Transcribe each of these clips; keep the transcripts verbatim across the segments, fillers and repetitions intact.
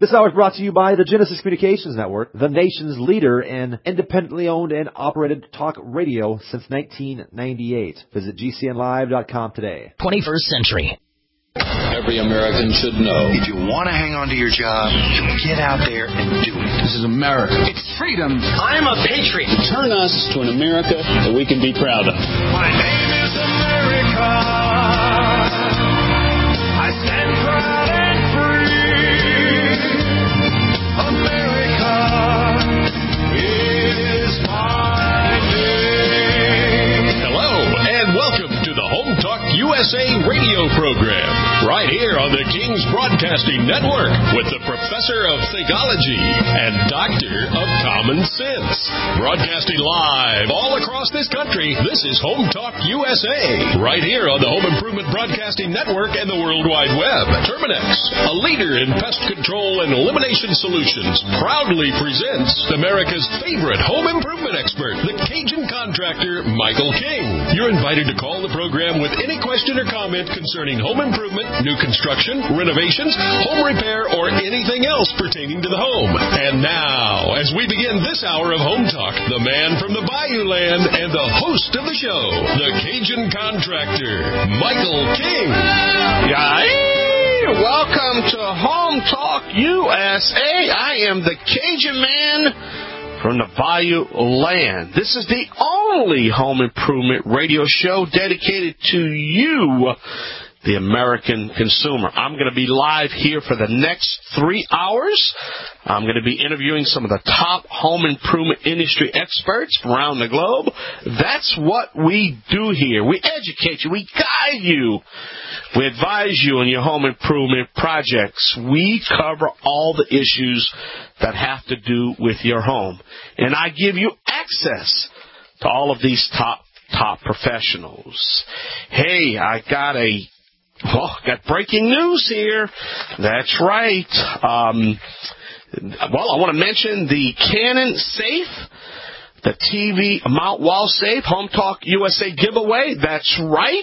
This hour is brought to you by the Genesis Communications Network, the nation's leader in independently owned and operated talk radio since nineteen ninety-eight. Visit G C N live dot com today. twenty-first century. Every American should know. If you want to hang on to your job, you get out there and do it. This is America. It's freedom. I'm a patriot. Turn us to an America that we can be proud of. My name is America. I stand proud and free. America is my name. Hello, and welcome to the Home Talk U S A radio program, right here on the King's Broadcasting Network with the Professor of Theology and Doctor of Common Sense. Broadcasting live all across this country, this is Home Talk U S A, right here on the Home Improvement Broadcasting Network and the World Wide Web. Terminix, a leader in pest control and elimination solutions, proudly presents America's favorite home improvement expert, the Cajun contractor, Michael King. You're invited to call the program with any question or comment concerning home improvement, new construction, renovations, home repair, or anything else pertaining to the home. And now, as we begin this hour of Home Talk, the man from the Bayou Land and the host of the show, the Cajun contractor, Michael King. Yay! Welcome to Home Talk U S A. I am the Cajun man from the Bayou Land. This is the only home improvement radio show dedicated to you, the American consumer. I'm going to be live here for the next three hours. I'm going to be interviewing some of the top home improvement industry experts from around the globe. That's what we do here. We educate you. We guide you. We advise you on your home improvement projects. We cover all the issues that have to do with your home. And I give you access to all of these top, top professionals. Hey, I got a Oh, got breaking news here. That's right. Um, well, I want to mention the Canon Safe, the T V mount wall safe, Home Talk U S A giveaway. That's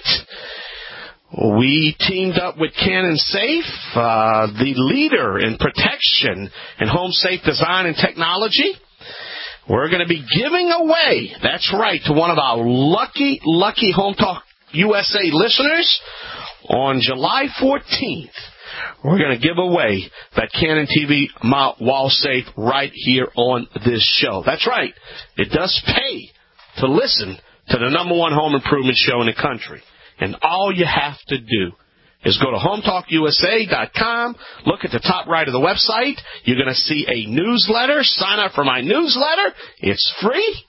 right. We teamed up with Canon Safe, uh, the leader in protection and home safe design and technology. We're going to be giving away, that's right, to one of our lucky, lucky Home Talk U S A listeners. On July fourteenth, we're going to give away that Canon T V mount wall safe right here on this show. That's right. It does pay to listen to the number one home improvement show in the country. And all you have to do is go to home talk U S A dot com, look at the top right of the website. You're going to see a newsletter. Sign up for my newsletter. It's free.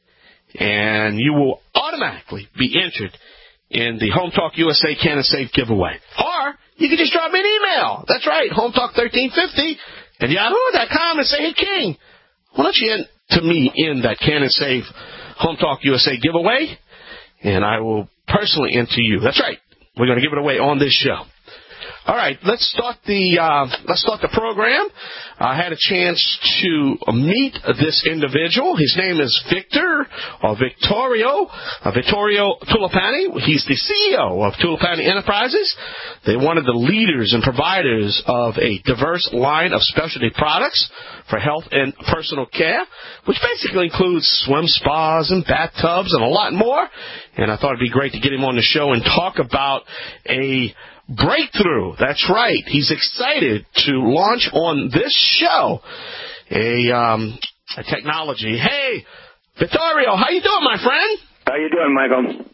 And you will automatically be entered in the Home Talk U S A Canon Safe giveaway. Or you can just drop me an email. That's right, home talk thirteen fifty at yahoo dot com and say, hey, King, why don't you enter me in that Canon Safe Home Talk U S A giveaway, and I will personally enter you. That's right. We're going to give it away on this show. All right, let's start the uh, let's start the program. I had a chance to meet this individual. His name is Victor or Vittorio uh, Vittorio Tulipani. He's the C E O of Tulipani Enterprises. They're one of the leaders and providers of a diverse line of specialty products for health and personal care, which basically includes swim spas and bathtubs and a lot more. And I thought it'd be great to get him on the show and talk about a breakthrough. That's right. He's excited to launch on this show a, um, a technology. Hey, Vittorio, how you doing, my friend? How you doing, Michael?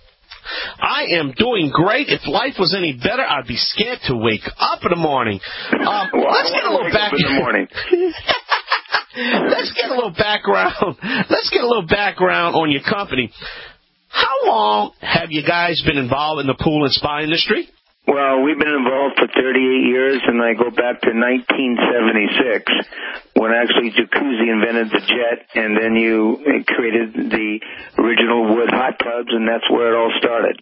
I am doing great. If life was any better, I'd be scared to wake up in the morning. Um, well, let's get a little back in the morning. Let's get a little background. Let's get a little background on your company. How long have you guys been involved in the pool and spa industry? Well, we've been involved for thirty-eight years, and I go back to nineteen seventy-six when actually Jacuzzi invented the jet, and then you created the original wood hot tubs, and that's where it all started.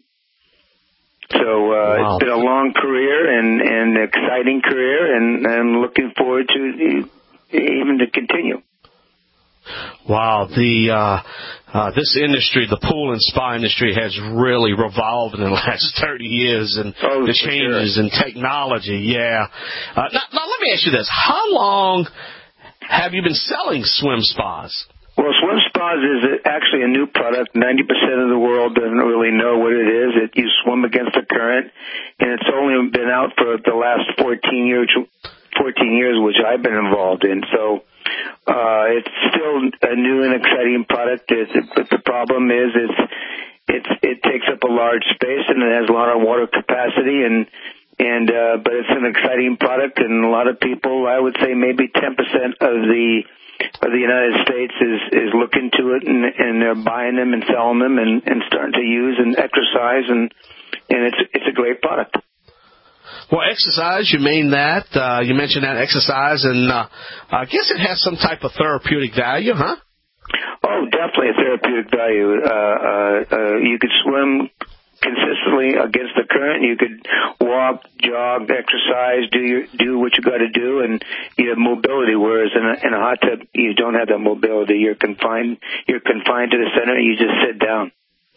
So uh, wow. It's been a long career and an exciting career, and I'm looking forward to even to continue. Wow, the uh, uh, this industry, the pool and spa industry, has really revolved in the last thirty years, and oh, the changes sure. in technology. Yeah. Uh, now, now, let me ask you this: how long have you been selling swim spas? Well, swim spas is actually a new product. ninety percent of the world doesn't really know what it is. It, you swim against the current, and it's only been out for the last fourteen years, fourteen years, which I've been involved in. So uh, it's still a new and exciting product. It's, but the problem is it's, it's, it takes up a large space, and it has a lot of water capacity, and and uh, but it's an exciting product, and a lot of people, I would say maybe ten percent of the of the United States is, is looking to it, and, and they're buying them and selling them and, and starting to use and exercise, and and it's it's a great product. Well, exercise, you mean that. Uh, you mentioned that exercise, and uh, I guess it has some type of therapeutic value, huh? Oh, definitely a therapeutic value. Uh, uh, uh, you could swim consistently against the current. You could walk, jog, exercise, do your, do what you got to do, and you have mobility. Whereas in a, in a hot tub, you don't have that mobility. You're confined. You're confined to the center. And you just sit down.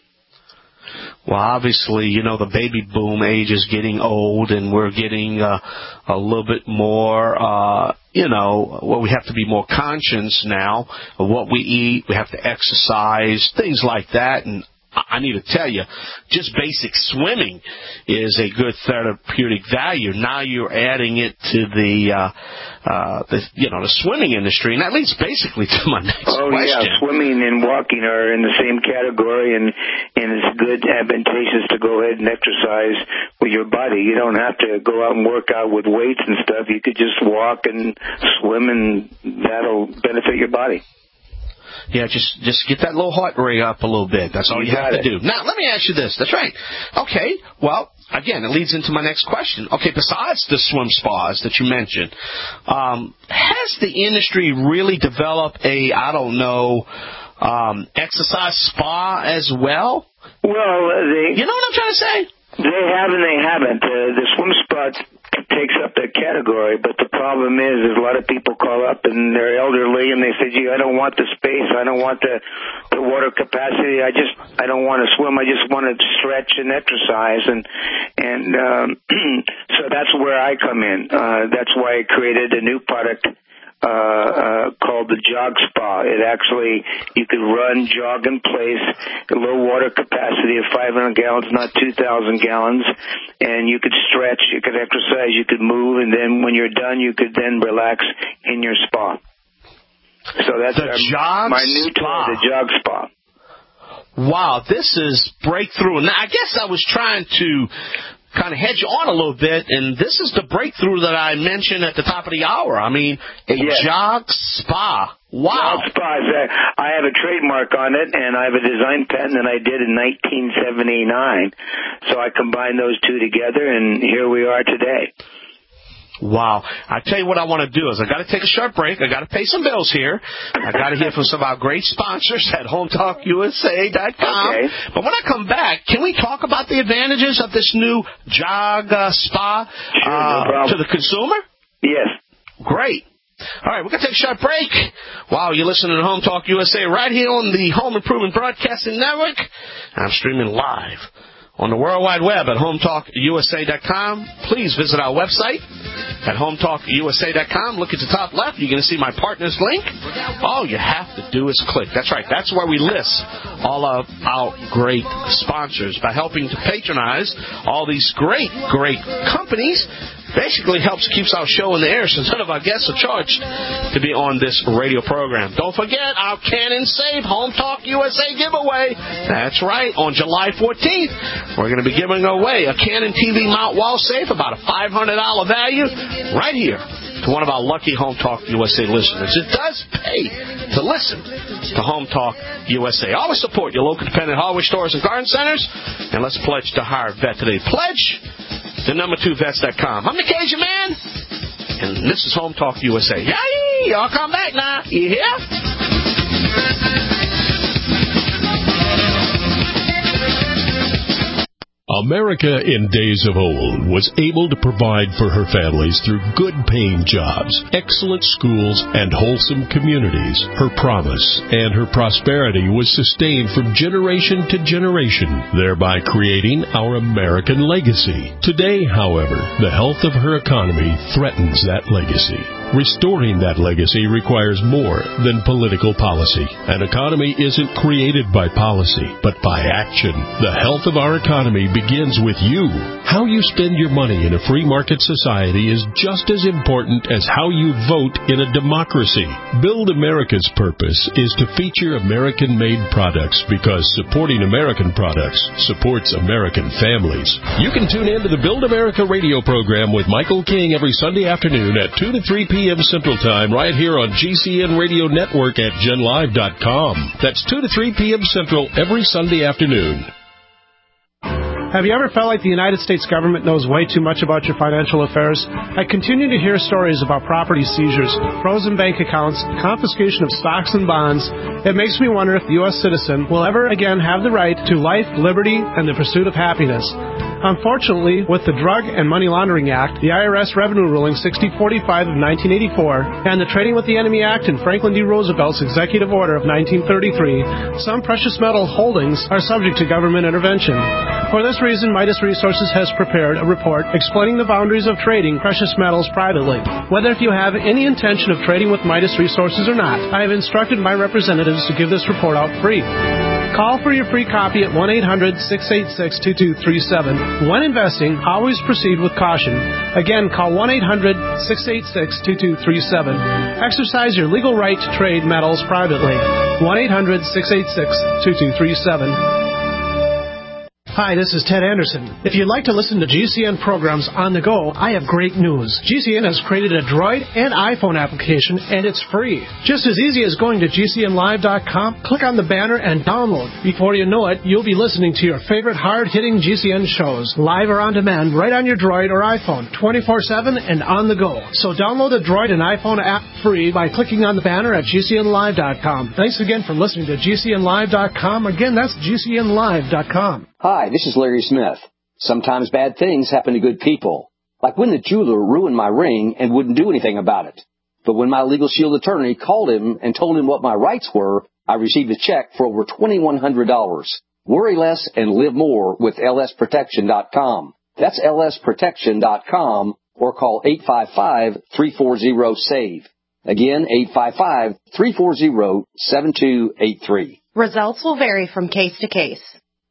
Well, obviously, you know, the baby boom age is getting old, and we're getting uh, a little bit more, uh, you know, well, we have to be more conscious now of what we eat. We have to exercise, things like that, and I need to tell you, just basic swimming is a good therapeutic value. Now you're adding it to the, uh, uh, the you know, the swimming industry, and that leads basically to my next oh, question. Yeah, swimming and walking are in the same category, and and it's good, advantageous to go ahead and exercise with your body. You don't have to go out and work out with weights and stuff. You could just walk and swim, and that'll benefit your body. Yeah, just just get that little heart rate up a little bit. That's all you, you have to do. Now, let me ask you this. That's right. Okay, well, again, it leads into my next question. Okay, besides the swim spas that you mentioned, um, has the industry really developed a, I don't know, um, exercise spa as well? Well, they... You know what I'm trying to say? They have and they haven't. Uh, the swim spa takes up that category, but the problem is, is a lot of people call up and they're elderly and they say, gee, I don't want the space, I don't want the, the water capacity, I just, I don't want to swim, I just want to stretch and exercise, and, and, um, so that's where I come in. Uh, that's why I created a new product, Uh, uh, called the Jog Spa. It actually, you could run, jog in place, low water capacity of five hundred gallons, not two thousand gallons, and you could stretch, you could exercise, you could move, and then when you're done, you could then relax in your spa. So that's the our, Jog my new Spa. toy, the Jog Spa. Wow, this is breakthrough. Now, I guess I was trying to kind of hedge on a little bit, and this is the breakthrough that I mentioned at the top of the hour. I mean, a yes. Jog Spa. Wow. Jog Spa. I have a trademark on it, and I have a design patent that I did in nineteen seventy-nine. So I combined those two together, and here we are today. Wow. I tell you what I want to do is I got to take a short break. I got to pay some bills here. I got to hear from some of our great sponsors at home talk U S A dot com. Okay. But when I come back, can we talk about the advantages of this new Jog uh, Spa Sure, uh, no problem. to the consumer? Yes. Great. All right, we're going to take a short break. Wow, you're listening to Home Talk U S A right here on the Home Improvement Broadcasting Network. I'm streaming live on the World Wide Web at home talk U S A dot com. Please visit our website at home talk U S A dot com. Look at the top left. You're going to see my partners link. All you have to do is click. That's right. That's where we list all of our great sponsors. By helping to patronize all these great, great companies, basically helps keeps our show in the air since none of our guests are charged to be on this radio program. Don't forget our Canon Save Home Talk U S A giveaway. That's right. On July fourteenth, we're going to be giving away a Canon T V mount wall safe, about a five hundred dollars value, right here to one of our lucky Home Talk U S A listeners. It does pay to listen to Home Talk U S A. Always support your local independent hardware stores and garden centers, and let's pledge to hire a vet today. Pledge to number two vets dot com. I'm the Cajun Man, and this is Home Talk U S A. Yay! Y'all come back now. You hear? A America in days of old was able to provide for her families through good-paying jobs, excellent schools, and wholesome communities. Her promise and her prosperity was sustained from generation to generation, thereby creating our American legacy. Today, however, the health of her economy threatens that legacy. Restoring that legacy requires more than political policy. An economy isn't created by policy, but by action. The health of our economy begins with you. How you spend your money in a free market society is just as important as how you vote in a democracy. Build America's purpose is to feature American-made products because supporting American products supports American families. You can tune in to the Build America radio program with Michael King every Sunday afternoon at two to three p.m. Central Time right here on G C N Radio Network at gen live dot com. That's two to three p.m. Central every Sunday afternoon. Have you ever felt like the United States government knows way too much about your financial affairs? I continue to hear stories about property seizures, frozen bank accounts, confiscation of stocks and bonds. It makes me wonder if the U S citizen will ever again have the right to life, liberty, and the pursuit of happiness. Unfortunately, with the Drug and Money Laundering Act, the I R S Revenue Ruling sixty forty-five of nineteen eighty-four, and the Trading with the Enemy Act and Franklin D. Roosevelt's Executive Order of nineteen thirty-three, some precious metal holdings are subject to government intervention. For this reason, Midas Resources has prepared a report explaining the boundaries of trading precious metals privately. Whether if you have any intention of trading with Midas Resources or not, I have instructed my representatives to give this report out free. Call for your free copy at one eight hundred six eight six two two three seven. When investing, always proceed with caution. Again, call one eight hundred six eight six two two three seven. Exercise your legal right to trade metals privately. one eight hundred six eight six two two three seven. Hi, this is Ted Anderson. If you'd like to listen to G C N programs on the go, I have great news. G C N has created a Droid and iPhone application, and it's free. Just as easy as going to G C N live dot com, click on the banner, and download. Before you know it, you'll be listening to your favorite hard-hitting G C N shows, live or on demand, right on your Droid or iPhone, twenty-four seven and on the go. So download the Droid and iPhone app free by clicking on the banner at G C N live dot com. Thanks again for listening to G C N live dot com. Again, that's G C N live dot com. Hi, this is Larry Smith. Sometimes bad things happen to good people. Like when the jeweler ruined my ring and wouldn't do anything about it. But when my Legal Shield attorney called him and told him what my rights were, I received a check for over twenty-one hundred dollars. Worry less and live more with L S protection dot com. That's L S protection dot com or call eight five five, three four zero, SAVE. Again, eight five five, three four zero, seven two eight three. Results will vary from case to case.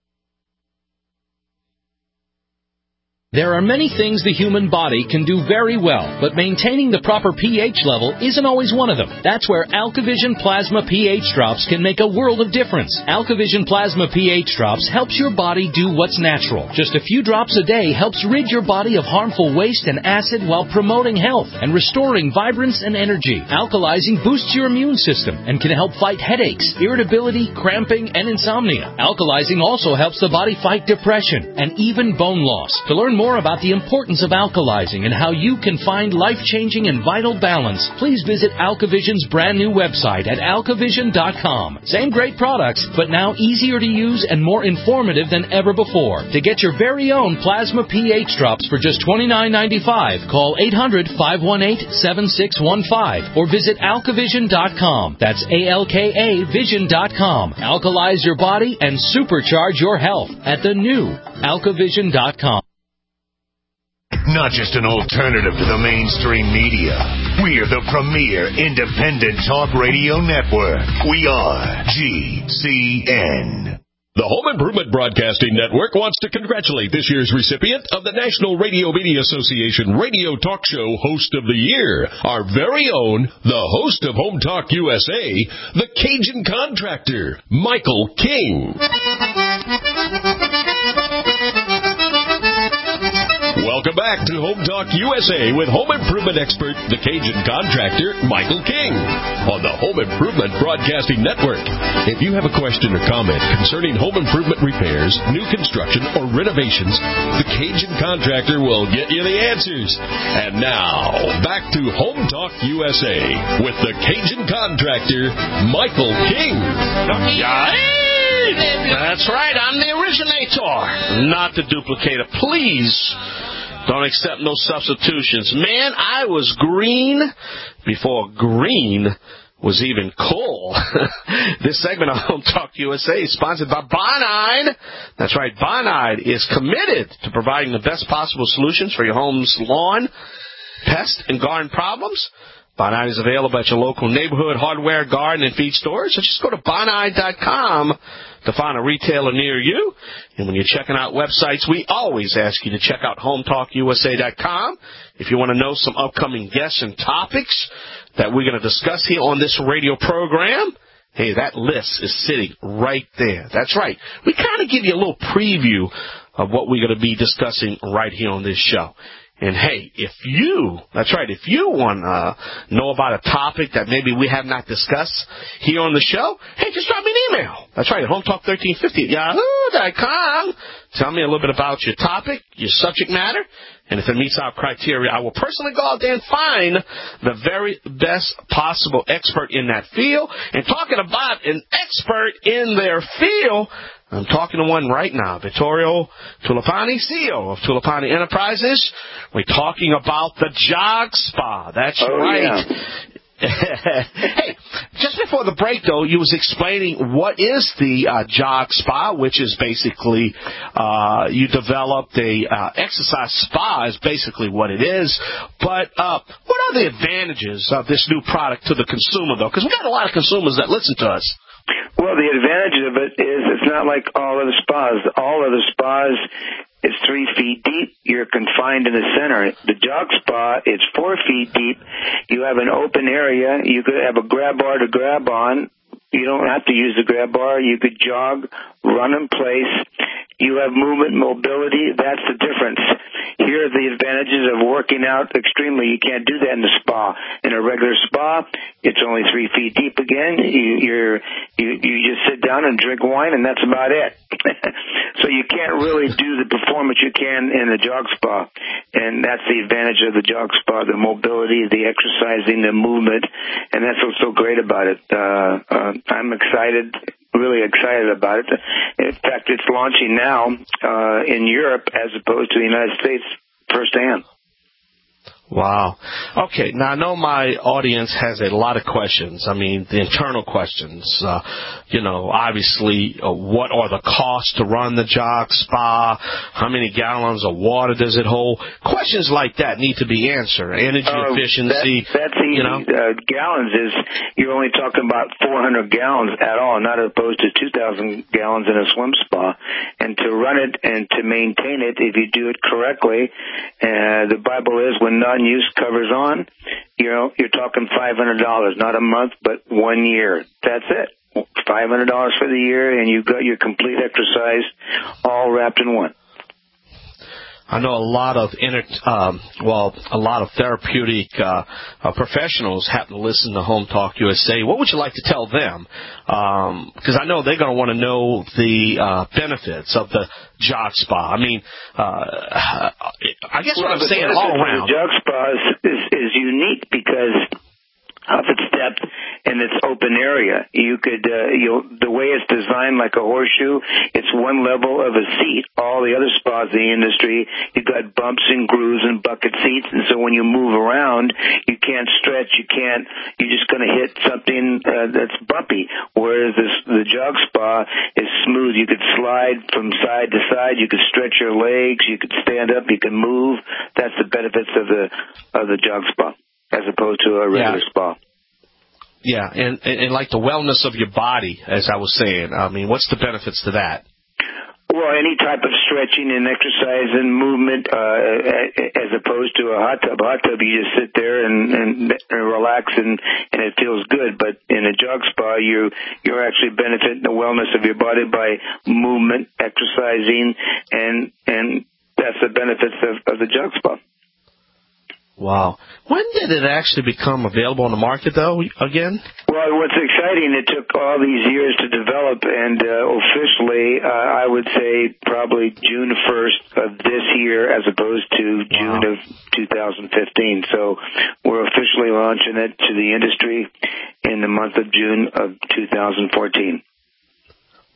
There are many things the human body can do very well, but maintaining the proper pH level isn't always one of them. That's where AlkaVision Plasma pH Drops can make a world of difference. AlkaVision Plasma pH Drops helps your body do what's natural. Just a few drops a day helps rid your body of harmful waste and acid while promoting health and restoring vibrance and energy. Alkalizing boosts your immune system and can help fight headaches, irritability, cramping, and insomnia. Alkalizing also helps the body fight depression and even bone loss. To learn more about the importance of alkalizing and how you can find life-changing and vital balance, please visit AlkaVision's brand new website at alka vision dot com. Same great products, but now easier to use and more informative than ever before. To get your very own Plasma pH Drops for just twenty-nine ninety-five, call eight hundred, five one eight, seven six one five or visit alka vision dot com. That's A L K A vision dot com. Alkalize your body and supercharge your health at the new alka vision dot com. Not just an alternative to the mainstream media. We're the premier independent talk radio network. We are G C N. The Home Improvement Broadcasting Network wants to congratulate this year's recipient of the National Radio Media Association Radio Talk Show Host of the Year, our very own, the host of Home Talk U S A, the Cajun Contractor, Michael King. Welcome back to Home Talk U S A with home improvement expert, the Cajun Contractor, Michael King, on the Home Improvement Broadcasting Network. If you have a question or comment concerning home improvement repairs, new construction, or renovations, the Cajun Contractor will get you the answers. And now, back to Home Talk U S A with the Cajun Contractor, Michael King. Yay! That's right. I'm the originator, not the duplicator. Please don't accept no substitutions. Man, I was green before green was even cool. This segment of Home Talk U S A is sponsored by Bonide. That's right. Bonide is committed to providing the best possible solutions for your home's lawn, pest, and garden problems. Bonide is available at your local neighborhood hardware, garden, and feed stores. So just go to bonide dot com to find a retailer near you. And when you're checking out websites, we always ask you to check out home talk U S A dot com. If you want to know some upcoming guests and topics that we're going to discuss here on this radio program, hey, that list is sitting right there. That's right. We kind of give you a little preview of what we're going to be discussing right here on this show. And, hey, if you, that's right, if you want to know about a topic that maybe we have not discussed here on the show, hey, just drop me an email. That's right, at home talk thirteen fifty at yahoo dot com. Tell me a little bit about your topic, your subject matter, and if it meets our criteria, I will personally go out there and find the very best possible expert in that field. And talking about an expert in their field, I'm talking to one right now, Vittorio Tulipani, C E O of Tulipani Enterprises. We're talking about the Jog Spa. That's oh, right. Yeah. Hey, just before the break, though, you was explaining what is the uh, Jog Spa, which is basically uh, you developed a uh, exercise spa is basically what it is. But uh, what are the advantages of this new product to the consumer, though? Because we got a lot of consumers that listen to us. Well, the advantage of it is it's not like all other spas. All other spas, it's three feet deep. You're confined in the center. The Jog Spa, it's four feet deep. You have an open area. You could have a grab bar to grab on. You don't have to use the grab bar. You could jog, run in place. You have movement, mobility. That's the difference. Here are the advantages of working out extremely. You can't do that in the spa. In a regular spa, it's only three feet deep again. You, you're, you, you just sit down and drink wine, and that's about it. So you can't really do the performance you can in the Jog Spa. And that's the advantage of the Jog Spa, the mobility, the exercising, the movement. And that's what's so great about it. Uh, uh, I'm excited. Really excited about it. In fact, it's launching now uh, in Europe as opposed to the United States firsthand. Wow. Okay, now I know my audience has a lot of questions. I mean, the internal questions. Uh, you know, obviously, uh, what are the costs to run the Jog Spa? How many gallons of water does it hold? Questions like that need to be answered. Energy uh, efficiency. That, that's easy. You know? uh, gallons is, you're only talking about four hundred gallons at all, not opposed to two thousand gallons in a swim spa. And to run it and to maintain it, if you do it correctly, uh, the Bible is when none use covers on, you know, you're talking five hundred dollars, not a month, but one year. That's it. five hundred dollars for the year, and you've got your complete exercise all wrapped in one. I know a lot of inter, um, well, a lot of therapeutic uh, uh, professionals happen to listen to Home Talk U S A. What would you like to tell them? Because um, I know they're going to want to know the uh, benefits of the Jog Spa. I mean, uh, I guess well, what I'm saying all around. The Jog Spa is, is, is unique because of its depth and its open area. You could, uh, you the way it's designed like a horseshoe, it's one level of a seat. All the other spas in the industry, you've got bumps and grooves and bucket seats, and so when you move around, you can't stretch, you can't, you're just going to hit something uh, that's bumpy. Whereas this, the Jog Spa is smooth. You could slide from side to side, you could stretch your legs, you could stand up, you can move. That's the benefits of the of the Jog Spa, as opposed to a regular yeah. spa. Yeah, and, and, and like the wellness of your body, as I was saying. I mean, what's the benefits to that? Well, any type of stretching and exercise and movement, uh, as opposed to a hot tub. A hot tub, you just sit there and, and, and relax, and, and it feels good. But in a Jog Spa, you you're actually benefiting the wellness of your body by movement, exercising, and and that's the benefits of, of the Jog Spa. Wow. When did it actually become available on the market, though, again? Well, what's exciting, it took all these years to develop, and uh, officially, uh, I would say probably June first of this year as opposed to June wow. of two thousand fifteen. So we're officially launching it to the industry in the month of June of two thousand fourteen.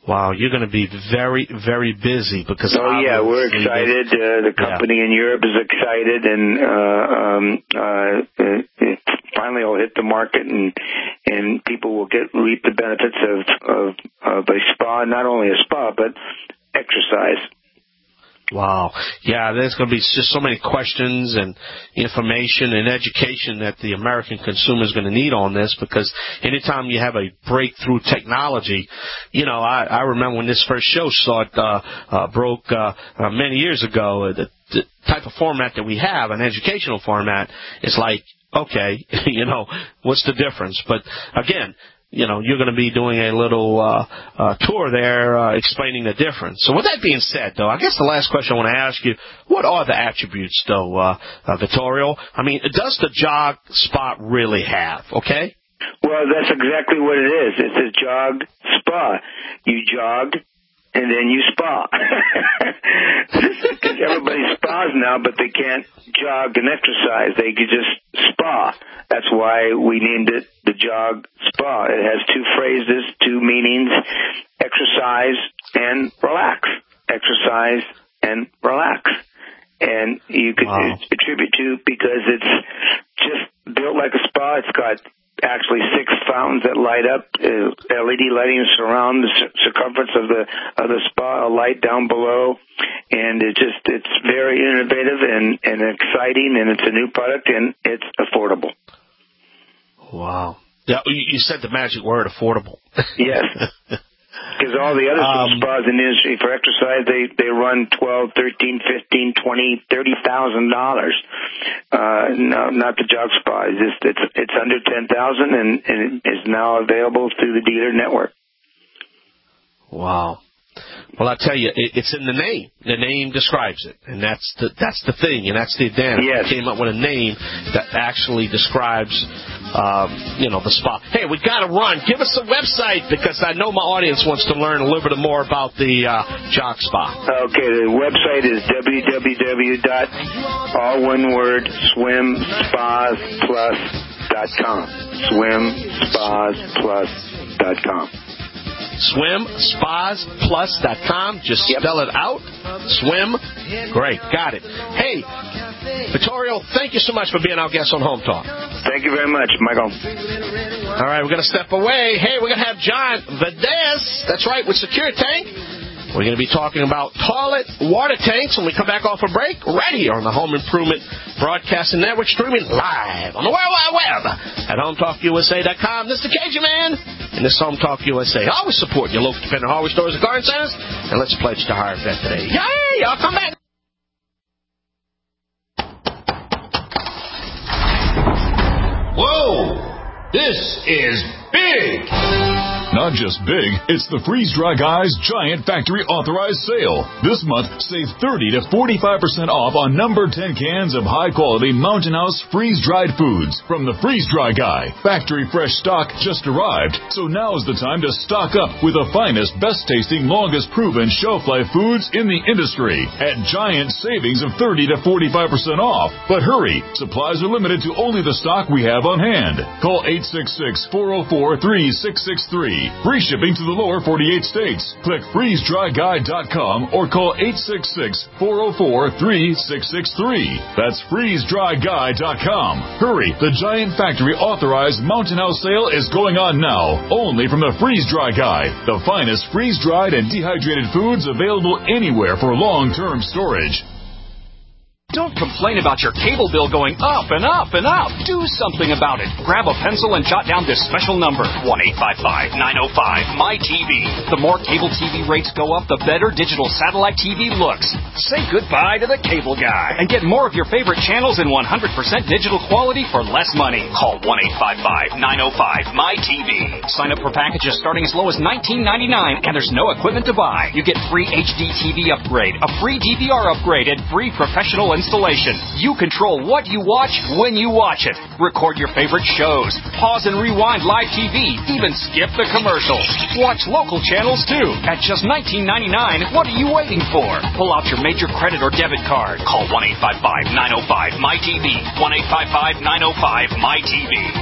Wow, you're going to be very, very busy because. Oh yeah, we're excited. Uh, the company yeah. in Europe is excited, and uh, um, uh, it finally will hit the market, and and people will get reap the benefits of of, of a spa, not only a spa but exercise. Wow. Yeah, there's going to be just so many questions and information and education that the American consumer is going to need on this, because anytime you have a breakthrough technology, you know, I, I remember when this first show saw it, uh, uh, broke uh, uh, many years ago, uh, the, the type of format that we have, an educational format, is like, okay, you know, what's the difference? But again, you know, you're going to be doing a little uh, uh, tour there uh, explaining the difference. So with that being said, though, I guess the last question I want to ask you, what are the attributes, though, uh, uh, Vittorio? I mean, does the jog spot really have, okay? Well, that's exactly what it is. It's a jog spa. You jog, and then you spa. Because everybody spas now, but they can't jog and exercise. They could just spa. That's why we named it the Jog Spa. It has two phrases, two meanings: exercise and relax. Exercise and relax. And you could wow. attribute to, because it's just built like a spa. It's got actually six fountains that light up, uh, L E D lighting surround the circumference of the of the spa, a light down below, and it just it's very innovative and, and exciting, and it's a new product, and it's affordable. Wow. Yeah, you said the magic word, affordable. Yes. Because all the other um, spas in the industry for exercise, they, they run twelve, thirteen, fifteen, twenty, thirty thousand dollars. Uh, no, not the Jog Spa. It's just, it's, it's under ten thousand, and, and it is now available through the dealer network. Wow. Well, I tell you, it, it's in the name. The name describes it, and that's the that's the thing, and that's the advantage. Yes. We came up with a name that actually describes, um, you know, the spa. Hey, we got to run. Give us a website, because I know my audience wants to learn a little bit more about the uh, Jog Spa. Okay, the website is w w w dot all one word swim spas plus dot com. swim spas plus dot com. swim spas plus dot com. Just yep. spell it out. Swim. Great. Got it. Hey, Vittorio, thank you so much for being our guest on Home Talk. Thank you very much, Michael. All right, we're going to step away. Hey, we're going to have John Valdez. That's right, with Secure Tank. We're going to be talking about toilet water tanks when we come back off a break, right here on the Home Improvement Broadcasting Network, streaming live on the World Wide Web at home talk u s a dot com. This is the Cajun Man, and this is Home Talk U S A. Always support your local independent hardware stores and garden centers, and let's pledge to hire a vet today. Yay! Y'all come back. Whoa! This is big! Not just big, it's the Freeze Dry Guy's Giant Factory Authorized Sale. This month, save thirty to forty-five percent off on number ten cans of high-quality Mountain House freeze-dried foods from the Freeze Dry Guy. Factory fresh stock just arrived, so now is the time to stock up with the finest, best-tasting, longest-proven shelf-life foods in the industry at giant savings of thirty to forty-five percent off. But hurry, supplies are limited to only the stock we have on hand. Call eight six six, four oh four, three six six three. Free shipping to the lower forty-eight states. Click freeze dry guy dot com or call eight six six, four oh four, three six six three. That's freeze dry guy dot com. Hurry, the Giant Factory Authorized Mountain House Sale is going on now, only from the Freeze Dry Guy, the finest freeze-dried and dehydrated foods available anywhere for long-term storage. Don't complain about your cable bill going up and up and up. Do something about it. Grab a pencil and jot down this special number, one eight five five, nine oh five, M Y T V. The more cable T V rates go up, the better digital satellite T V looks. Say goodbye to the cable guy and get more of your favorite channels in one hundred percent digital quality for less money. Call one eight five five, nine oh five, M Y T V. Sign up for packages starting as low as nineteen ninety-nine, and there's no equipment to buy. You get free H D T V upgrade, a free D V R upgrade, and free professional installation. You control what you watch when you watch it. Record your favorite shows. Pause and rewind live T V. Even skip the commercials. Watch local channels too. At just nineteen ninety-nine, what are you waiting for? Pull out your major credit or debit card. Call one eight five five, nine oh five, M Y T V. one eight five five, nine oh five, M Y T V.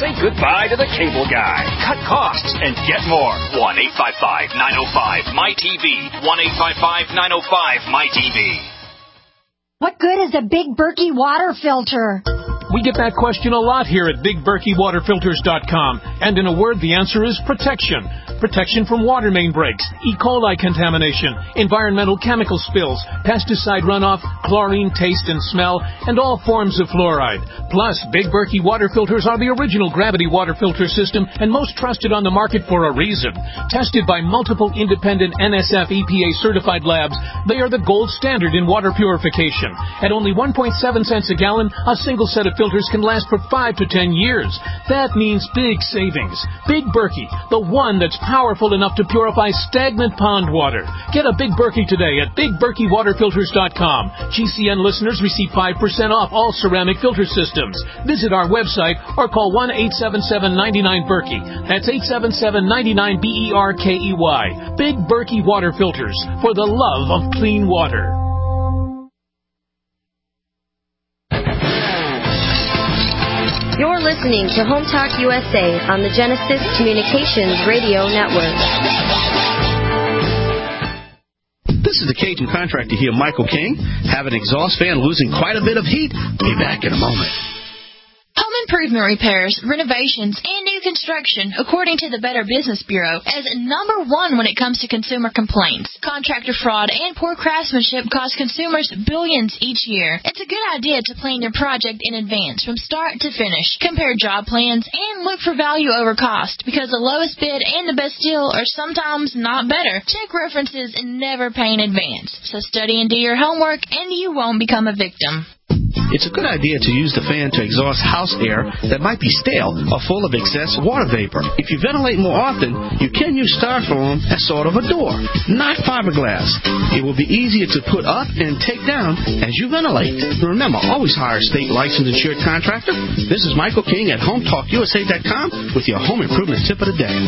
Say goodbye to the cable guy. Cut costs and get more. one eight five five, nine oh five, M Y T V. one eight five five, nine oh five, M Y T V. What good is a Big Berkey water filter? We get that question a lot here at Big Berkey Water Filters dot com. And in a word, the answer is protection. Protection from water main breaks, E. coli contamination, environmental chemical spills, pesticide runoff, chlorine taste and smell, and all forms of fluoride. Plus, Big Berkey water filters are the original gravity water filter system and most trusted on the market for a reason. Tested by multiple independent N S F E P A certified labs, they are the gold standard in water purification. At only one point seven cents a gallon, a single set of filters can last for five to ten years. That means big savings. Big Berkey, the one that's powerful enough to purify stagnant pond water. Get a Big Berkey today at Big Berkey Water Filters dot com. G C N listeners receive five percent off all ceramic filter systems. Visit our website or call one eight seven seven, nine nine, Berkey. That's eight seven seven, nine nine, B E R K E Y. Big Berkey Water Filters, for the love of clean water. You're listening to Home Talk U S A on the Genesis Communications Radio Network. This is the Cajun contractor here, Michael King. Have an exhaust fan losing quite a bit of heat? Be back in a moment. Home improvement repairs, renovations, and new construction, according to the Better Business Bureau, as number one when it comes to consumer complaints. Contractor fraud and poor craftsmanship cost consumers billions each year. It's a good idea to plan your project in advance from start to finish. Compare job plans and look for value over cost, because the lowest bid and the best deal are sometimes not better. Check references and never pay in advance. So study and do your homework, and you won't become a victim. It's a good idea to use the fan to exhaust house air that might be stale or full of excess water vapor. If you ventilate more often, you can use styrofoam as sort of a door, not fiberglass. It will be easier to put up and take down as you ventilate. Remember, always hire a state licensed insured contractor. This is Michael King at Home Talk U S A dot com with your home improvement tip of the day.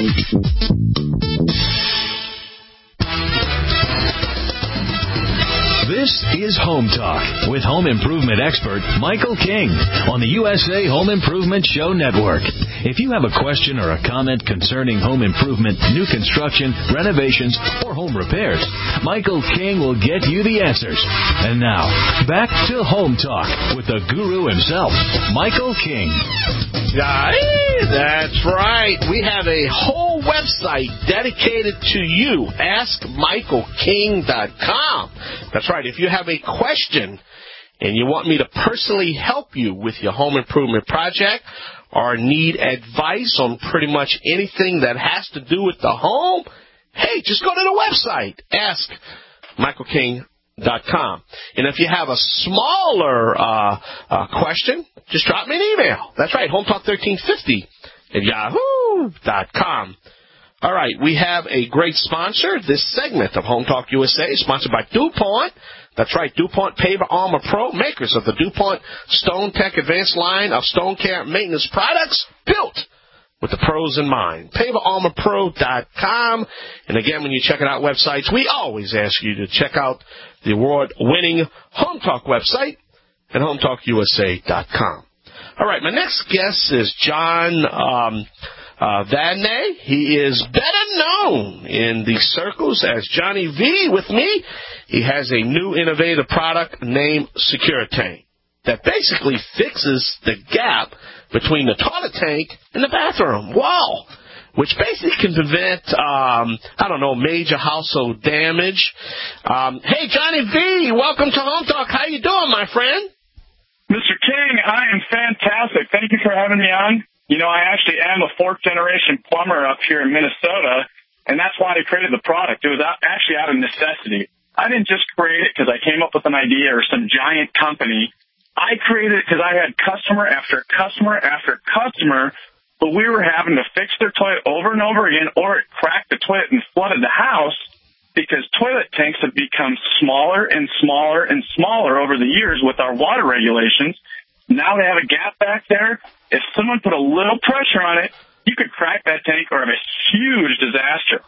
This is Home Talk with home improvement expert Michael King on the U S A Home Improvement Show Network. If you have a question or a comment concerning home improvement, new construction, renovations, or home repairs, Michael King will get you the answers. And now, back to Home Talk with the guru himself, Michael King. Yeah, that's right. We have a whole website dedicated to you, ask michael king dot com. That's right. If you have a question and you want me to personally help you with your home improvement project or need advice on pretty much anything that has to do with the home, hey, just go to the website, ask michael king dot com. And if you have a smaller uh, uh, question, just drop me an email. That's right, home talk thirteen fifty at yahoo dot com. All right, we have a great sponsor. This segment of Home Talk U S A is sponsored by DuPont. That's right, DuPont Paver Armor Pro, makers of the DuPont Stone Tech Advanced line of stone care maintenance products built with the pros in mind. paver armor pro dot com. And again, when you check out websites, we always ask you to check out the award-winning Home Talk website at home talk U S A dot com. All right, my next guest is John um, uh, Vadnais. He is better known in the circles as Johnny V with me. He has a new innovative product named Securitank that basically fixes the gap between the toilet tank and the bathroom wall, which basically can prevent, um, I don't know, major household damage. Um, hey, Johnny V, welcome to Home Talk. How you doing, my friend? Mister King, I am fantastic. Thank you for having me on. You know, I actually am a fourth-generation plumber up here in Minnesota, and that's why I created the product. It was actually out of necessity. I didn't just create it because I came up with an idea or some giant company. I created it because I had customer after customer after customer, but we were having to fix their toilet over and over again, or it cracked the toilet and flooded the house because toilet tanks have become smaller and smaller and smaller over the years with our water regulations. Now they have a gap back there. If someone put a little pressure on it, you could crack that tank or have a huge disaster.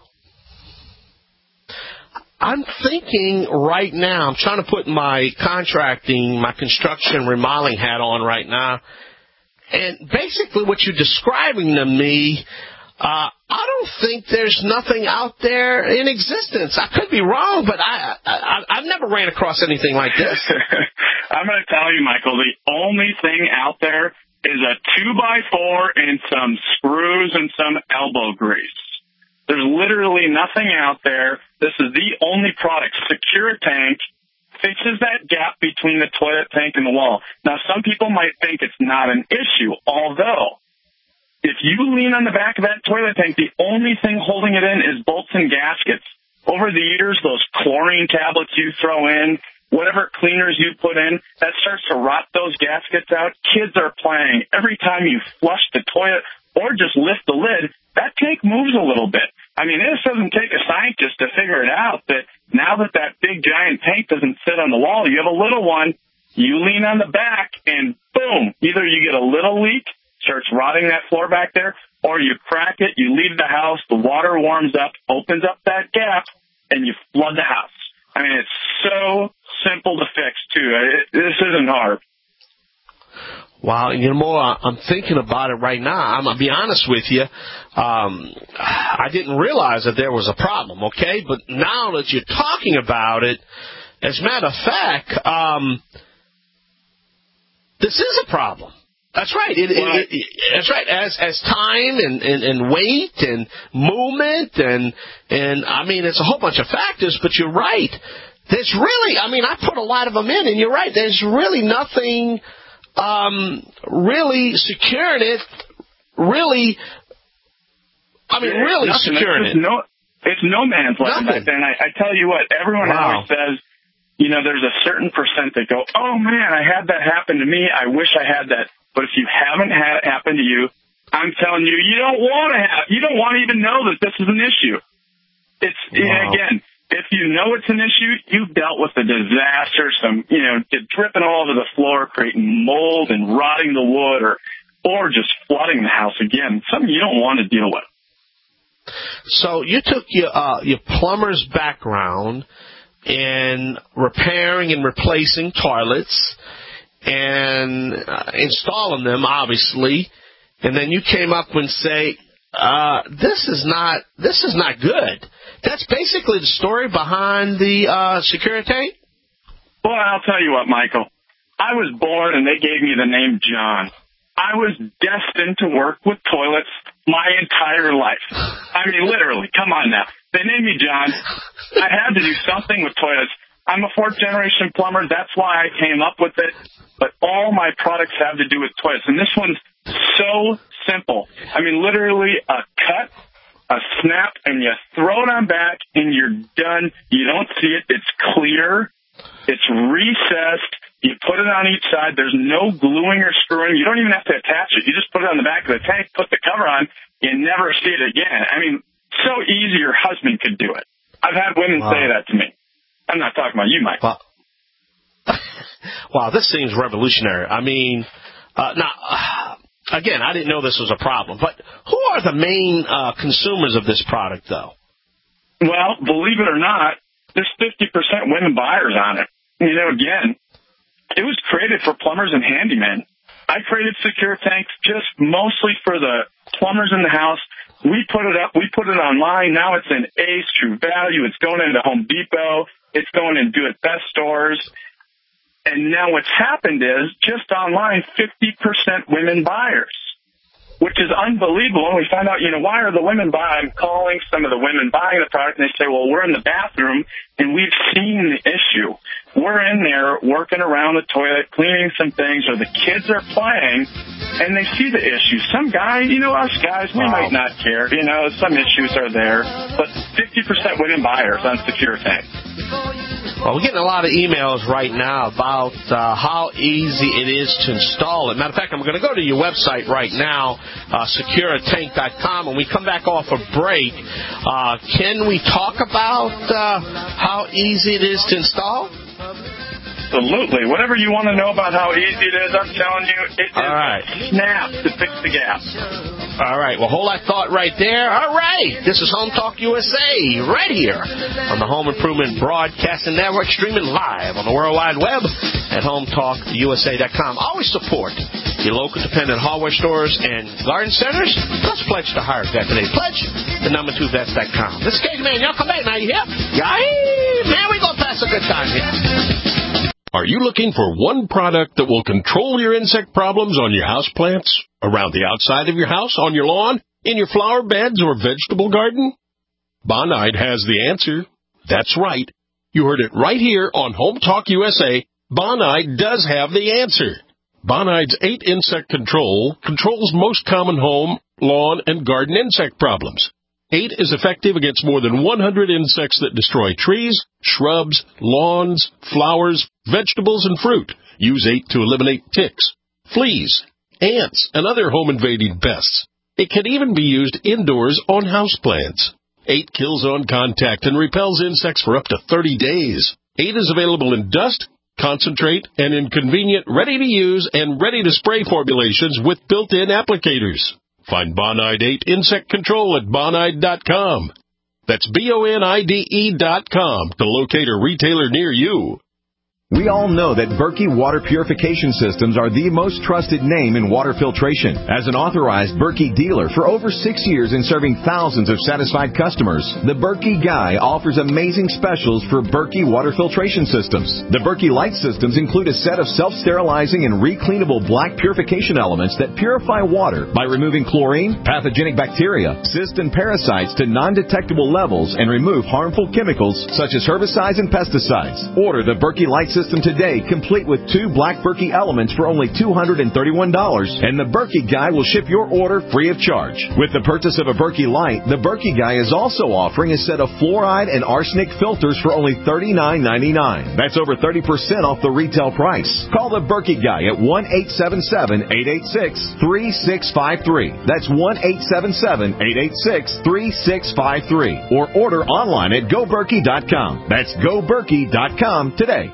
I'm thinking right now, I'm trying to put my contracting, my construction remodeling hat on right now, and basically what you're describing to me, uh, I don't think there's nothing out there in existence. I could be wrong, but I, I, I've never ran across anything like this. I'm going to tell you, Michael, the only thing out there is a two by four and some screws and some elbow grease. There's literally nothing out there. This is the only product. Secure-Tank fixes that gap between the toilet tank and the wall. Now, some people might think it's not an issue, although if you lean on the back of that toilet tank, the only thing holding it in is bolts and gaskets. Over the years, those chlorine tablets you throw in, whatever cleaners you put in, that starts to rot those gaskets out. Kids are playing. Every time you flush the toilet or just lift the lid, that tank moves a little bit. I mean, this doesn't take a scientist to figure it out that now that that big giant tank doesn't sit on the wall, you have a little one, you lean on the back, and boom, either you get a little leak, starts rotting that floor back there, or you crack it, you leave the house, the water warms up, opens up that gap, and you flood the house. I mean, it's so simple to fix, too. It, this isn't hard. Wow, you know, more, I'm thinking about it right now. I'm going to be honest with you. Um, I didn't realize that there was a problem, okay? But now that you're talking about it, as a matter of fact, um, this is a problem. That's right. It, well, it, it, that's right. As as time and, and, and weight and movement and and I mean, it's a whole bunch of factors. But you're right. There's really, I mean, I put a lot of them in, and you're right. There's really nothing um, really securing it. Really, I mean, yeah, really nothing. securing it's it. No, it's no man's land back there. And I, I tell you what, everyone wow. always says, you know, there's a certain percent that go, oh man, I had that happen to me. I wish I had that. But if you haven't had it happen to you, I'm telling you, you don't want to have, you don't want to even know that this is an issue. It's, wow. you know, again, if you know it's an issue, you've dealt with a disaster, some, you know, dripping all over the floor, creating mold and rotting the wood, or, or just flooding the house again. Something you don't want to deal with. So you took your, uh, your plumber's background in repairing and replacing toilets, and uh, installing them, obviously, and then you came up and say, uh, "This is not, this is not good." That's basically the story behind the uh, Secure-Tank. Well, I'll tell you what, Michael. I was born, and they gave me the name John. I was destined to work with toilets my entire life. I mean, literally. Come on now. They named me John. I had to do something with toilets. I'm a fourth-generation plumber. That's why I came up with it. But all my products have to do with toilets. And this one's so simple. I mean, literally a cut, a snap, and you throw it on back, and you're done. You don't see it. It's clear. It's recessed. You put it on each side. There's no gluing or screwing. You don't even have to attach it. You just put it on the back of the tank, put the cover on. You never see it again. I mean, so easy your husband could do it. I've had women wow. say that to me. I'm not talking about you, Mike. Wow, wow this seems revolutionary. I mean, uh, now, uh, again, I didn't know this was a problem. But who are the main uh, consumers of this product, though? Well, believe it or not, there's fifty percent women buyers on it. You know, again, it was created for plumbers and handymen. I created Secure-Tank just mostly for the plumbers in the house. We put it up. We put it online. Now it's in Ace, True Value. It's going into Home Depot. It's going in Do It Best stores. And now what's happened is, just online, fifty percent women buyers, which is unbelievable. And we find out, you know, why are the women buying? I'm calling some of the women buying the product, and they say, well, we're in the bathroom, and we've seen the issue. We're in there working around the toilet, cleaning some things, or the kids are playing, and they see the issue. Some guy, you know, us guys, we wow. might not care. You know, some issues are there, but fifty percent women buyers on Secure-Tank. Well, we're getting a lot of emails right now about uh, how easy it is to install it. Matter of fact, I'm going to go to your website right now, uh, secure tank dot com. When we come back off a break, uh, can we talk about uh, how easy it is to install? Absolutely. Whatever you want to know about how easy it is, I'm telling you, it is All right. a snap to fix the gap. All right. Well, hold that thought right there. All right. This is Home Talk U S A right here on the Home Improvement Broadcasting Network, streaming live on the World Wide Web at home talk U S A dot com. Always support your local independent hardware stores and garden centers. Let's pledge to hire vet today. Pledge to number two vets dot com. This is Cajun Man. Y'all come back now. You hear? Yay! Man, we gonna pass a good time here. Are you looking for one product that will control your insect problems on your house plants, around the outside of your house, on your lawn, in your flower beds or vegetable garden? Bonide has the answer. That's right. You heard it right here on Home Talk U S A. Bonide does have the answer. Bonide's eight insect control controls most common home, lawn, and garden insect problems. eight is effective against more than one hundred insects that destroy trees, shrubs, lawns, flowers, vegetables, and fruit. Use eight to eliminate ticks, fleas, ants, and other home-invading pests. It can even be used indoors on houseplants. eight kills on contact and repels insects for up to thirty days. eight is available in dust, concentrate, and in convenient, ready-to-use and ready-to-spray formulations with built-in applicators. Find Bonide eight Insect Control at bonide dot com. That's B O N I D E dot com to locate a retailer near you. We all know that Berkey Water Purification Systems are the most trusted name in water filtration. As an authorized Berkey dealer for over six years and serving thousands of satisfied customers, the Berkey Guy offers amazing specials for Berkey Water Filtration Systems. The Berkey Light Systems include a set of self-sterilizing and recleanable black purification elements that purify water by removing chlorine, pathogenic bacteria, cysts, and parasites to non-detectable levels and remove harmful chemicals such as herbicides and pesticides. Order the Berkey Light System today, complete with two black Berkey elements for only two hundred thirty-one dollars, and the Berkey Guy will ship your order free of charge. With the purchase of a Berkey Light, the Berkey Guy is also offering a set of fluoride and arsenic filters for only thirty-nine ninety-nine. That's over thirty percent off the retail price. Call the Berkey Guy at one eight seven seven, eight eight six, three six five three. That's one eight seven seven, eight eight six, three six five three. Or order online at go berkey dot com. That's go berkey dot com today.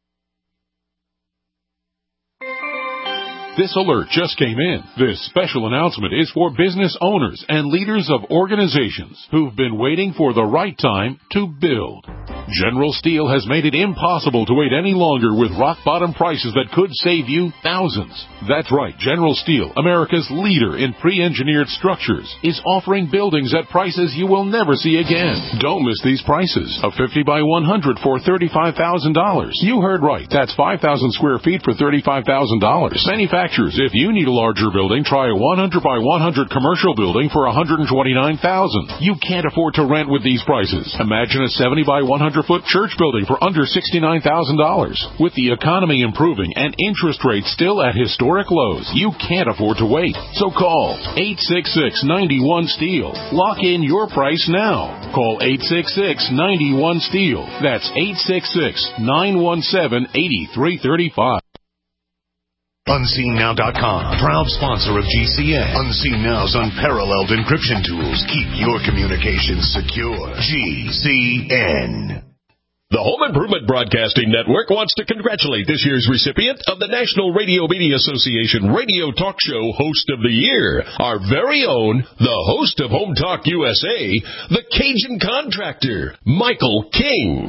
This alert just came in. This special announcement is for business owners and leaders of organizations who've been waiting for the right time to build. General Steel has made it impossible to wait any longer with rock-bottom prices that could save you thousands. That's right, General Steel, America's leader in pre-engineered structures, is offering buildings at prices you will never see again. Don't miss these prices. A fifty by one hundred for thirty-five thousand dollars. You heard right. That's five thousand square feet for thirty-five thousand dollars. Manufacturers, if you need a larger building, try a one hundred by one hundred commercial building for one hundred twenty-nine thousand dollars. You can't afford to rent with these prices. Imagine a seventy by one hundred foot church building for under sixty-nine thousand dollars. With the economy improving and interest rates still at historic lows, you can't afford to wait. So call eight six six, nine one, STEEL. Lock in your price now. Call eight six six, nine one, STEEL. That's eight six six, nine one seven, eight three three five. Unseen Now dot com, proud sponsor of G C N. Unseen Now's unparalleled encryption tools keep your communications secure. G C N. The Home Improvement Broadcasting Network wants to congratulate this year's recipient of the National Radio Media Association Radio Talk Show Host of the Year, our very own, the host of Home Talk U S A, the Cajun Contractor, Michael King.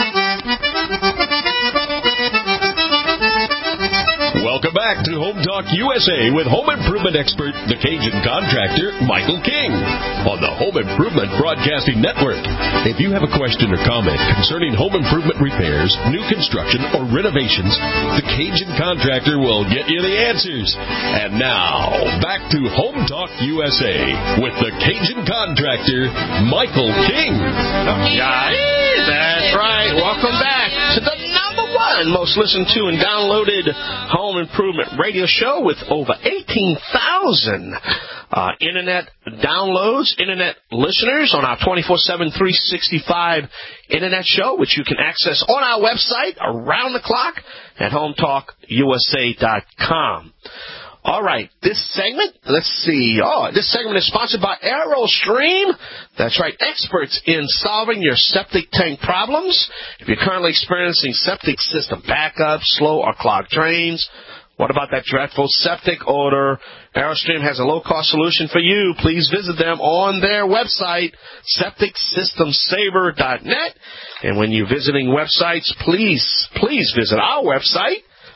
Welcome back to Home Talk U S A with home improvement expert, the Cajun Contractor, Michael King, on the Home Improvement Broadcasting Network. If you have a question or comment concerning home improvement repairs, new construction, or renovations, the Cajun Contractor will get you the answers. And now, back to Home Talk U S A with the Cajun Contractor, Michael King. Yeah, that's right. Welcome back to the number one most listened to and downloaded home improvement radio show with over eighteen thousand uh, internet downloads, internet listeners on our twenty-four seven, three sixty-five internet show, which you can access on our website around the clock at home talk U S A dot com. All right, this segment, let's see. Oh, this segment is sponsored by AeroStream. That's right, experts in solving your septic tank problems. If you're currently experiencing septic system backups, slow or clogged drains, what about that dreadful septic odor? AeroStream has a low-cost solution for you. Please visit them on their website, septic system saver dot net. And when you're visiting websites, please, please visit our website,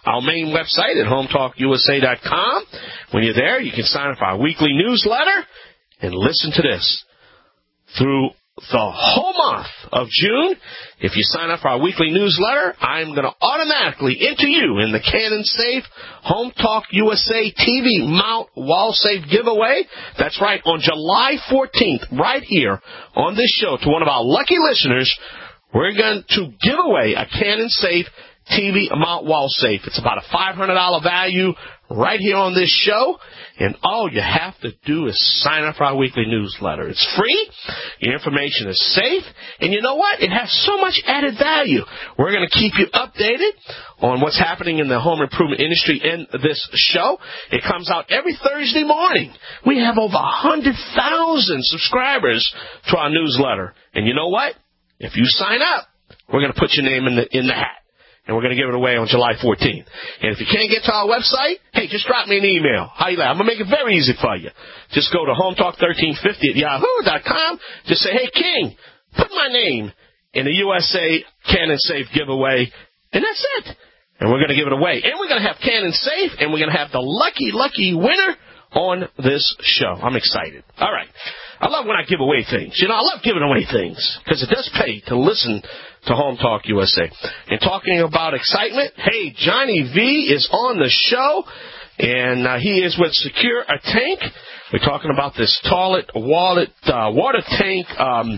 our main website at home talk u s a dot com. When you're there, you can sign up for our weekly newsletter and listen to this. Through the whole month of June, if you sign up for our weekly newsletter, I'm going to automatically enter you in the Canon Safe Home Talk U S A T V Mount Wall Safe giveaway. That's right, on July fourteenth, right here on this show, to one of our lucky listeners, we're going to give away a Canon Safe T V Mount Wall Safe. It's about a five hundred dollars value right here on this show, and all you have to do is sign up for our weekly newsletter. It's free, your information is safe, and you know what? It has so much added value. We're going to keep you updated on what's happening in the home improvement industry in this show. It comes out every Thursday morning. We have over one hundred thousand subscribers to our newsletter, and you know what? If you sign up, we're going to put your name in the in the hat. And we're going to give it away on July fourteenth. And if you can't get to our website, hey, just drop me an email. How you like? I'm going to make it very easy for you. Just go to home talk thirteen fifty at yahoo dot com. Just say, hey, King, put my name in the U S A Canon Safe giveaway. And that's it. And we're going to give it away. And we're going to have Canon Safe, and we're going to have the lucky, lucky winner on this show. I'm excited. All right. I love when I give away things. You know, I love giving away things because it does pay to listen to Home Talk U S A. And talking about excitement, hey, Johnny V is on the show, and uh, he is with Secure a Tank. We're talking about this toilet wallet uh, water tank um,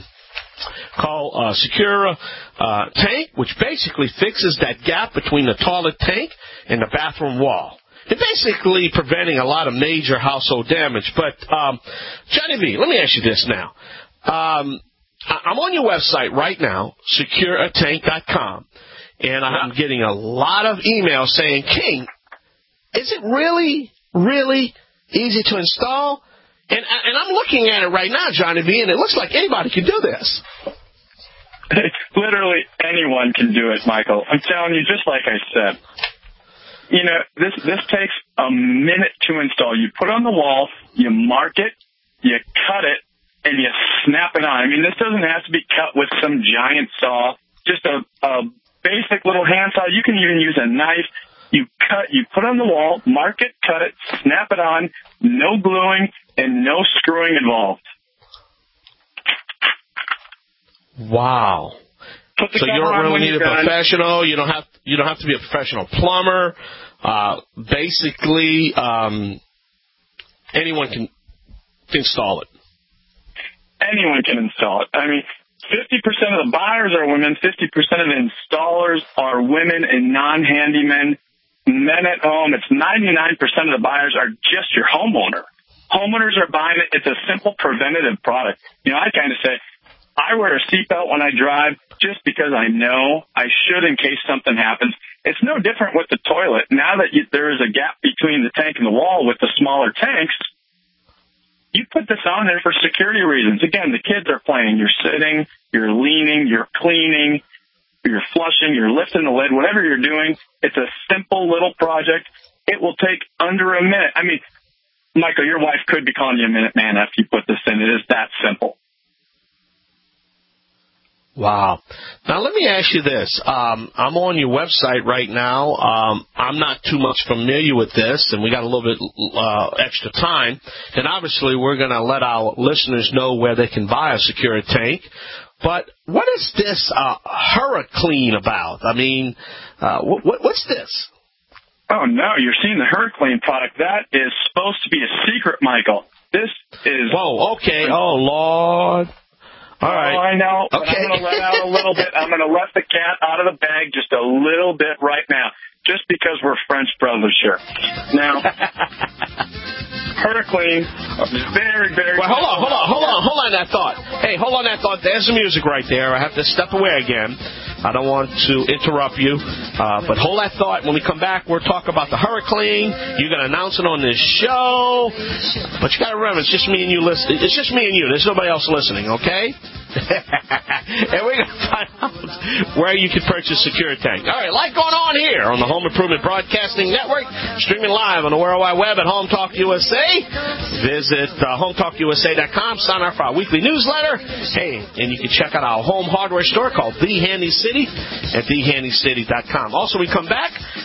called uh, Secure uh, Tank, which basically fixes that gap between the toilet tank and the bathroom wall. It's basically preventing a lot of major household damage. But, um, Johnny V, let me ask you this now. Um, I'm on your website right now, secure a tank dot com, and I'm getting a lot of emails saying, King, is it really, really easy to install? And, and I'm looking at it right now, Johnny V, and it looks like anybody can do this. Literally anyone can do it, Michael. I'm telling you, just like I said. You know, this this takes a minute to install. You put it on the wall, you mark it, you cut it, and you snap it on. I mean, this doesn't have to be cut with some giant saw, just a, a basic little hand saw. You can even use a knife. You cut, you put it on the wall, mark it, cut it, snap it on, no gluing and no screwing involved. Wow. So you don't really need a professional. You don't have you don't have to be a professional plumber. Uh, basically, um, anyone can install it. Anyone can install it. I mean, fifty percent of the buyers are women. Fifty percent of the installers are women and non-handymen, men at home. It's ninety-nine percent of the buyers are just your homeowner. Homeowners are buying it. It's a simple preventative product. You know, I kind of say, I wear a seatbelt when I drive just because I know I should in case something happens. It's no different with the toilet. Now that you, there is a gap between the tank and the wall with the smaller tanks, you put this on there for security reasons. Again, the kids are playing. You're sitting, you're leaning, you're cleaning, you're flushing, you're lifting the lid, whatever you're doing. It's a simple little project. It will take under a minute. I mean, Michael, your wife could be calling you a minute man after you put this in. It is that simple. Wow. Now, let me ask you this. Um, I'm on your website right now. Um, I'm not too much familiar with this, and we got a little bit uh, extra time. And obviously, we're going to let our listeners know where they can buy a Secure Tank. But what is this uh, Hurriclean about? I mean, uh, what, what's this? Oh, no, you're seeing the Hurriclean product. That is supposed to be a secret, Michael. This is... Whoa, okay. Oh, Lord. All right. Oh, I know. Okay. But I'm going to let out a little bit. I'm going to let the cat out of the bag just a little bit right now, just because we're French brothers here. Now, Hurriclean, very, very... Well, hold on, hold on, hold on, hold on that thought. Hey, hold on that thought. There's the music right there. I have to step away again. I don't want to interrupt you, uh, but hold that thought. When we come back, we'll talk about the Hurriclean. You're going to announce it on this show. But you got to remember, it's just me and you listen. It's just me and you. There's nobody else listening, okay? And we're going to find out where you can purchase Secure Tank. All right, a lot going on here on the Home Improvement Broadcasting Network, streaming live on the World Wide Web at Home Talk U S A. Visit uh, home talk u s a dot com. Sign up for our weekly newsletter. Hey, and you can check out our home hardware store called The Handy City at the handy city dot com. Also, we come back,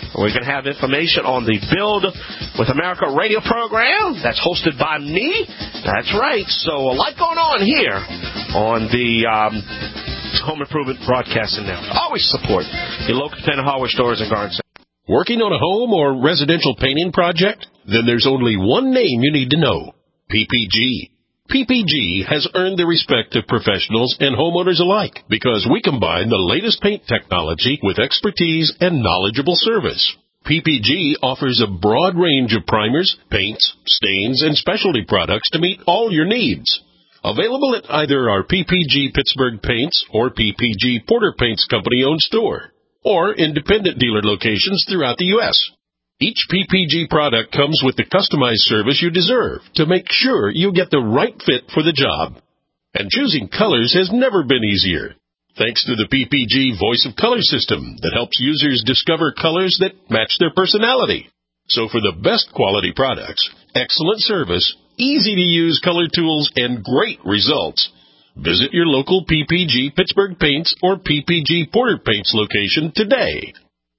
We're going to have information on the Build with America radio program that's hosted by me. That's right. So a lot going on here on the um, Home Improvement Broadcasting Network. Always support your local independent hardware stores and garden centers. Working on a home or residential painting project? Then there's only one name you need to know. P P G. P P G has earned the respect of professionals and homeowners alike because we combine the latest paint technology with expertise and knowledgeable service. P P G offers a broad range of primers, paints, stains, and specialty products to meet all your needs. Available at either our P P G Pittsburgh Paints or P P G Porter Paints Company-owned store, or independent dealer locations throughout the U S Each P P G product comes with the customized service you deserve to make sure you get the right fit for the job. And choosing colors has never been easier, thanks to the P P G Voice of Color system that helps users discover colors that match their personality. So for the best quality products, excellent service, easy-to-use color tools, and great results, visit your local P P G Pittsburgh Paints or P P G Porter Paints location today.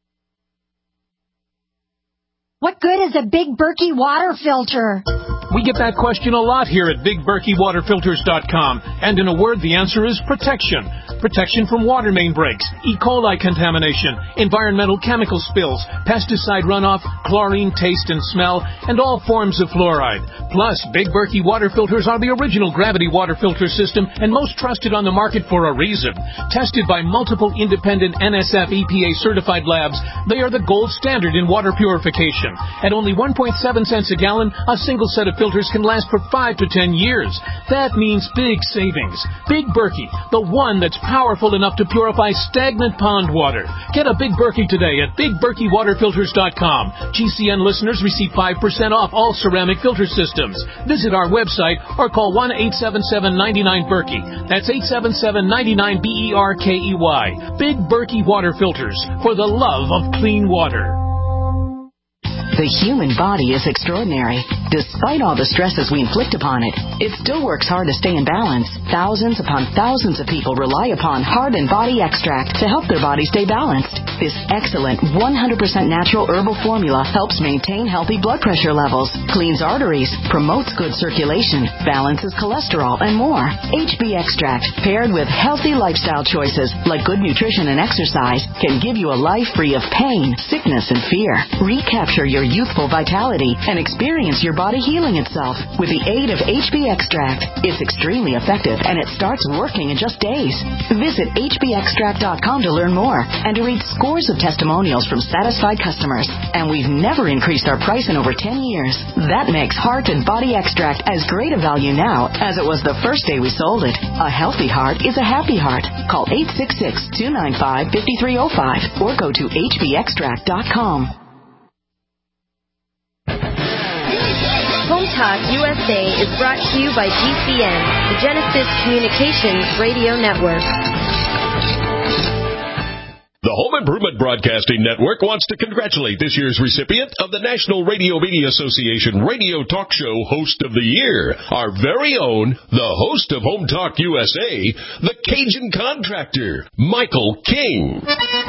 What good is a Big Berkey water filter? We get that question a lot here at Big Berkey Water Filters dot com, and in a word, the answer is protection. Protection from water main breaks, E. coli contamination, environmental chemical spills, pesticide runoff, chlorine taste and smell, and all forms of fluoride. Plus, Big Berkey water filters are the original gravity water filter system and most trusted on the market for a reason. Tested by multiple independent N S F E P A certified labs, they are the gold standard in water purification. At only one point seven cents a gallon, a single set of filters can last for five to ten years. That means big savings. Big Berkey, the one that's powerful enough to purify stagnant pond water. Get a Big Berkey today at Big Berkey Water Filters dot com. G C N listeners receive five percent off all ceramic filter systems. Visit our website or call one eight seven seven, nine nine, Berkey. That's eight seven seven, nine nine, B E R K E Y. Big Berkey Water Filters, for the love of clean water. The human body is extraordinary. Despite all the stresses we inflict upon it, it still works hard to stay in balance. Thousands upon thousands of people rely upon Heart and Body Extract to help their body stay balanced. This excellent one hundred percent natural herbal formula helps maintain healthy blood pressure levels, cleans arteries, promotes good circulation, balances cholesterol, and more. H B Extract, paired with healthy lifestyle choices like good nutrition and exercise, can give you a life free of pain, sickness, and fear. Recapture your youthful vitality and experience your body healing itself with the aid of H B Extract. It's extremely effective and it starts working in just days. Visit H B extract dot com to learn more and to read scores of testimonials from satisfied customers. And we've never increased our price in over ten years. That makes Heart and Body Extract as great a value now as it was the first day we sold it. A healthy heart is a happy heart. Call eight six six, two nine five, five three zero five or go to H B extract dot com. Home Talk U S A is brought to you by G C N, the Genesis Communications Radio Network. The Home Improvement Broadcasting Network wants to congratulate this year's recipient of the National Radio Media Association Radio Talk Show Host of the Year, our very own, the host of Home Talk U S A, the Cajun Contractor, Michael King.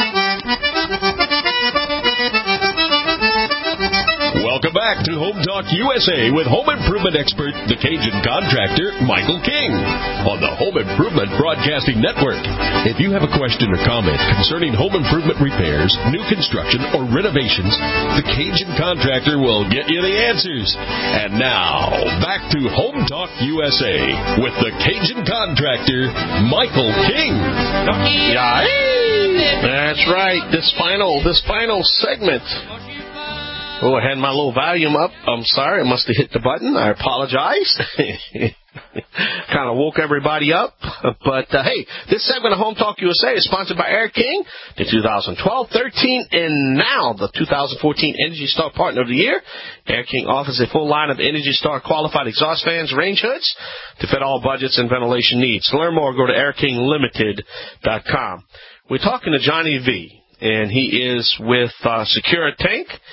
Welcome back to Home Talk U S A with home improvement expert, the Cajun Contractor, Michael King, on the Home Improvement Broadcasting Network. If you have a question or comment concerning home improvement repairs, new construction, or renovations, the Cajun Contractor will get you the answers. And now, back to Home Talk U S A with the Cajun Contractor, Michael King. Yeah, that's right. This final, this final segment. Oh, I had my little volume up. I'm sorry. I must have hit the button. I apologize. Kind of woke everybody up. But, uh, hey, this segment of Home Talk U S A is sponsored by Air King, the two thousand twelve, thirteen, and now the two thousand fourteen Energy Star Partner of the Year. Air King offers a full line of Energy Star qualified exhaust fans, range hoods to fit all budgets and ventilation needs. To learn more, go to air king limited dot com. We're talking to Johnny V, and he is with uh, Secura Tank.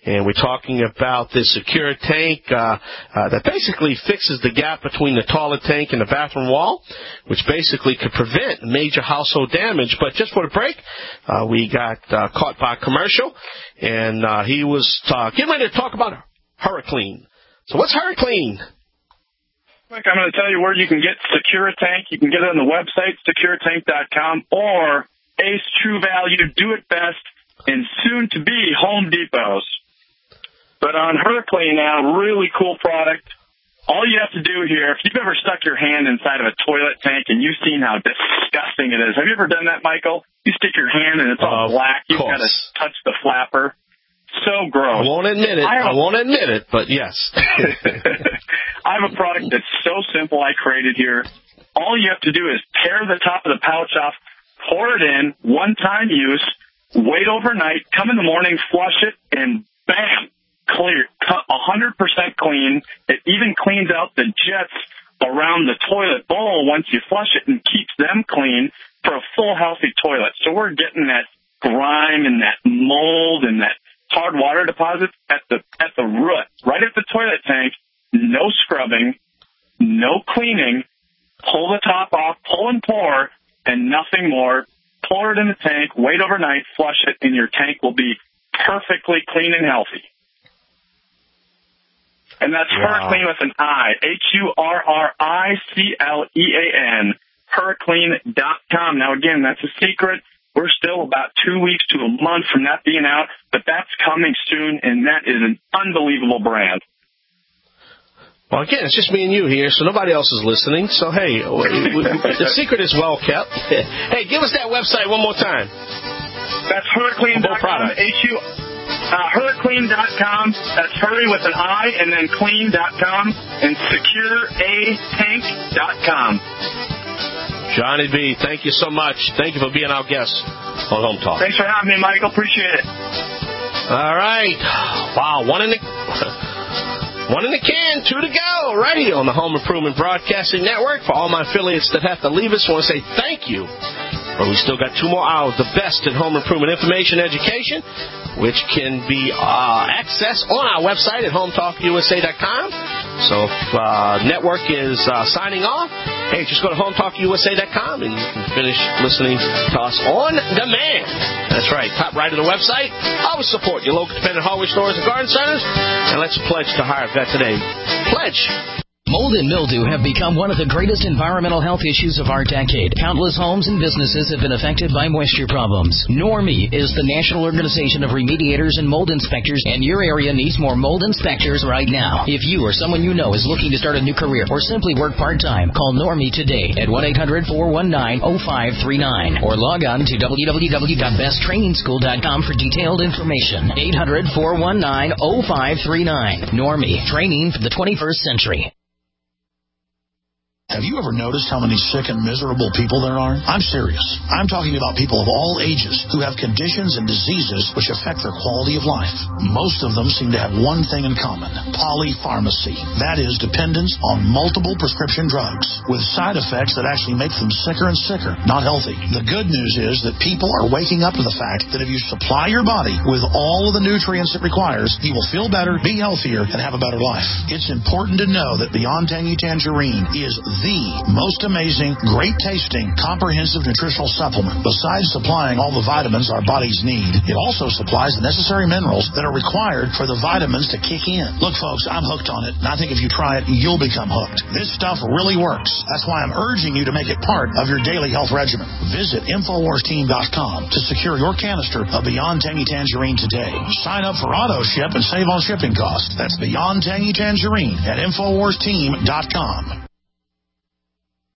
And we're talking about this secure tank uh, uh, that basically fixes the gap between the toilet tank and the bathroom wall, which basically could prevent major household damage. But just for the break, uh, we got uh, caught by a commercial, and uh, he was uh, getting ready to talk about Hurriclean. So what's Hurriclean? Quick, I'm going to tell you where you can get Secure Tank. You can get it on the website, secure tank dot com, or Ace True Value, Do It Best, and soon to be Home Depot's. But on Hurriclean now, really cool product. All you have to do here, if you've ever stuck your hand inside of a toilet tank and you've seen how disgusting it is. Have you ever done that, Michael? You stick your hand and it's all uh, black. You've got to touch the flapper. So gross. I won't admit it. I, I won't admit it, but yes. I have a product that's so simple I created here. All you have to do is tear the top of the pouch off, pour it in, one-time use, wait overnight, come in the morning, flush it, and bam, clear, one hundred percent clean. It even cleans out the jets around the toilet bowl once you flush it and keeps them clean for a full, healthy toilet. So we're getting that grime and that mold and that hard water deposits at the at the root, right at the toilet tank. No scrubbing, no cleaning. Pull the top off, pull and pour, and nothing more. Pour it in the tank, wait overnight, flush it, and your tank will be perfectly clean and healthy. And that's wow. Hurriclean with an I, H U R R I C L E A N, hurriclean dot com. Now, again, that's a secret. We're still about two weeks to a month from that being out, but that's coming soon, and that is an unbelievable brand. Well, again, it's just me and you here, so nobody else is listening. So, hey, the secret is well kept. Hey, give us that website one more time. That's hurriclean dot com, H U Uh, hurriclean dot com. That's hurry with an I, and then clean dot com, and secure a tank dot com. Johnny B, thank you so much. Thank you for being our guest on Home Talk. Thanks for having me, Michael. Appreciate it. All right. Wow, one in the one in the can, two to go. Right here on the Home Improvement Broadcasting Network. For all my affiliates that have to leave us, I want to say thank you. But we still got two more hours, the best in home improvement information education, which can be uh, accessed on our website at home talk U S A dot com. So if uh, network is uh, signing off, hey, just go to home talk U S A dot com and you can finish listening to us on demand. That's right, top right of the website. Always support your local independent hardware stores and garden centers. And let's pledge to hire a vet today. Pledge. Mold and mildew have become one of the greatest environmental health issues of our decade. Countless homes and businesses have been affected by moisture problems. NORMI is the National Organization of Remediators and Mold Inspectors, and your area needs more mold inspectors right now. If you or someone you know is looking to start a new career or simply work part-time, call NORMI today at one eight hundred, four one nine, oh five three nine or log on to w w w dot best training school dot com for detailed information. eight hundred, four one nine, oh five three nine. NORMI, training for the twenty-first century. Have you ever noticed how many sick and miserable people there are? I'm serious. I'm talking about people of all ages who have conditions and diseases which affect their quality of life. Most of them seem to have one thing in common: polypharmacy. That is, dependence on multiple prescription drugs with side effects that actually make them sicker and sicker, not healthy. The good news is that people are waking up to the fact that if you supply your body with all of the nutrients it requires, you will feel better, be healthier, and have a better life. It's important to know that Beyond Tangy Tangerine is the most amazing, great-tasting, comprehensive nutritional supplement. Besides supplying all the vitamins our bodies need, it also supplies the necessary minerals that are required for the vitamins to kick in. Look, folks, I'm hooked on it, and I think if you try it, you'll become hooked. This stuff really works. That's why I'm urging you to make it part of your daily health regimen. Visit infowars team dot com to secure your canister of Beyond Tangy Tangerine today. Sign up for auto ship and save on shipping costs. That's Beyond Tangy Tangerine at infowars team dot com.